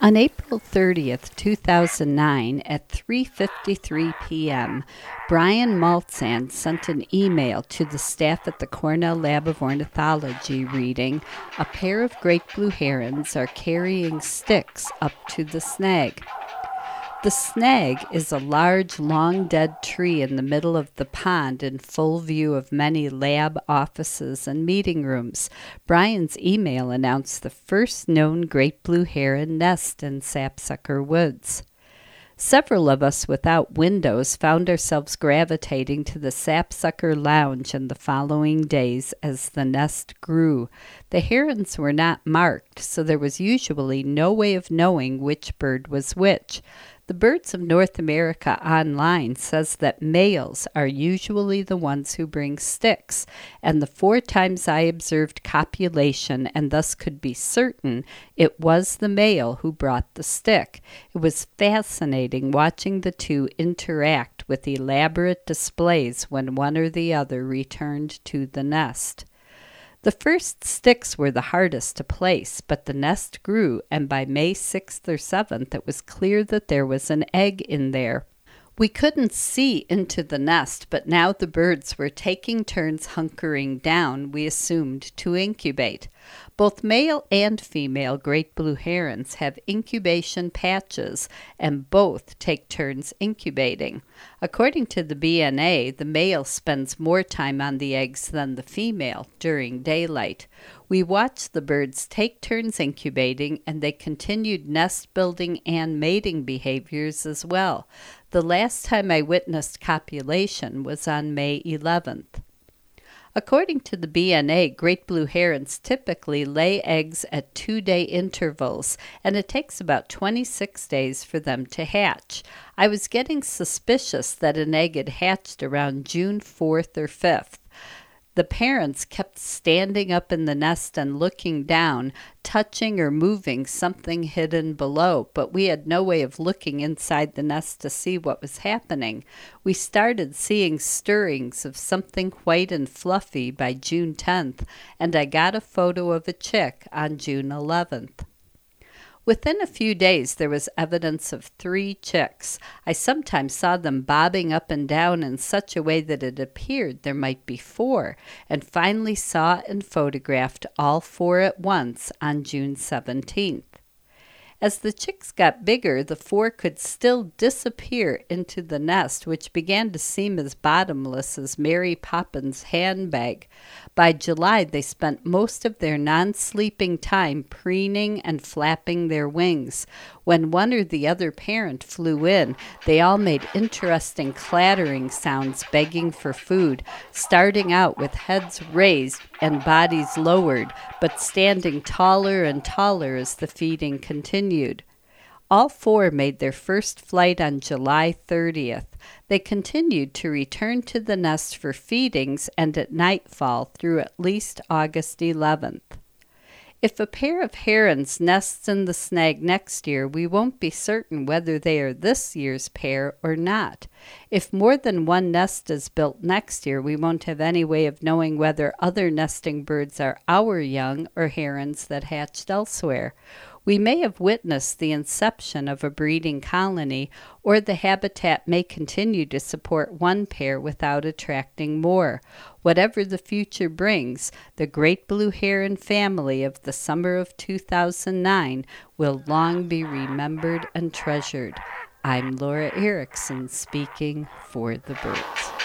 On April 30th, 2009, at 3:53 p.m., Brian Maltzan sent an email to the staff at the Cornell Lab of Ornithology reading, "A pair of great blue herons are carrying sticks up to the snag." The snag is a large, long-dead tree in the middle of the pond in full view of many lab offices and meeting rooms. Brian's email announced the first known great blue heron nest in Sapsucker Woods. Several of us without windows found ourselves gravitating to the Sapsucker Lounge in the following days as the nest grew. The herons were not marked, so there was usually no way of knowing which bird was which. The Birds of North America online says that males are usually the ones who bring sticks, and the 4 times I observed copulation and thus could be certain it was the male who brought the stick. It was fascinating watching the two interact with elaborate displays when one or the other returned to the nest. The first sticks were the hardest to place, but the nest grew, and by May 6th or 7th it was clear that there was an egg in there. We couldn't see into the nest, but now the birds were taking turns hunkering down, we assumed, to incubate. Both male and female great blue herons have incubation patches, and both take turns incubating. According to the BNA, the male spends more time on the eggs than the female during daylight. We watched the birds take turns incubating, and they continued nest building and mating behaviors as well. The last time I witnessed copulation was on May 11th. According to the BNA, great blue herons typically lay eggs at 2-day intervals, and it takes about 26 days for them to hatch. I was getting suspicious that an egg had hatched around June 4th or 5th. The parents kept standing up in the nest and looking down, touching or moving something hidden below, but we had no way of looking inside the nest to see what was happening. We started seeing stirrings of something white and fluffy by June 10th, and I got a photo of a chick on June 11th. Within a few days, there was evidence of 3 chicks. I sometimes saw them bobbing up and down in such a way that it appeared there might be 4, and finally saw and photographed all 4 at once on June 17th. As the chicks got bigger, the 4 could still disappear into the nest, which began to seem as bottomless as Mary Poppins' handbag. By July, they spent most of their non-sleeping time preening and flapping their wings. When one or the other parent flew in, they all made interesting clattering sounds begging for food, starting out with heads raised and bodies lowered, but standing taller and taller as the feeding continued. All 4 made their first flight on July 30th. They continued to return to the nest for feedings and at nightfall through at least August 11th. If a pair of herons nests in the snag next year, we won't be certain whether they are this year's pair or not. If more than one nest is built next year, we won't have any way of knowing whether other nesting birds are our young or herons that hatched elsewhere. We may have witnessed the inception of a breeding colony, or the habitat may continue to support one pair without attracting more. Whatever the future brings, the great blue heron family of the summer of 2009 will long be remembered and treasured. I'm Laura Erickson speaking for the birds.